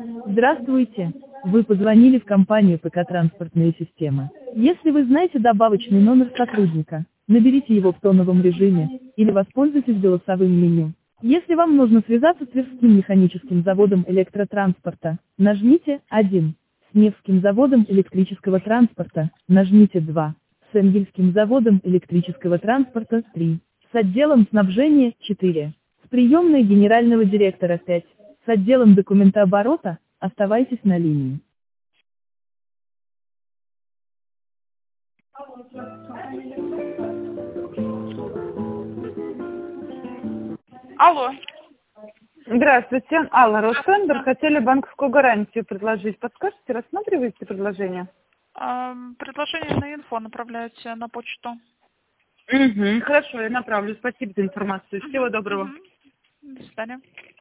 Здравствуйте. Вы позвонили в компанию ПК «Транспортные системы». Если вы знаете добавочный номер сотрудника, наберите его в тоновом режиме или воспользуйтесь голосовым меню. Если вам нужно связаться с Тверским механическим заводом электротранспорта, нажмите 1. С Невским заводом электрического транспорта, нажмите 2. С Энгельским заводом электрического транспорта 3. С отделом снабжения 4. С приемной генерального директора 5. С отделом документооборота оставайтесь на линии. Алло. Здравствуйте, Алла, Ростендер. Хотели банковскую гарантию предложить. Подскажете, рассматриваете предложение? Предложение на инфо направляете на почту. Угу, хорошо, я направлю. Спасибо за информацию. Всего доброго. До свидания.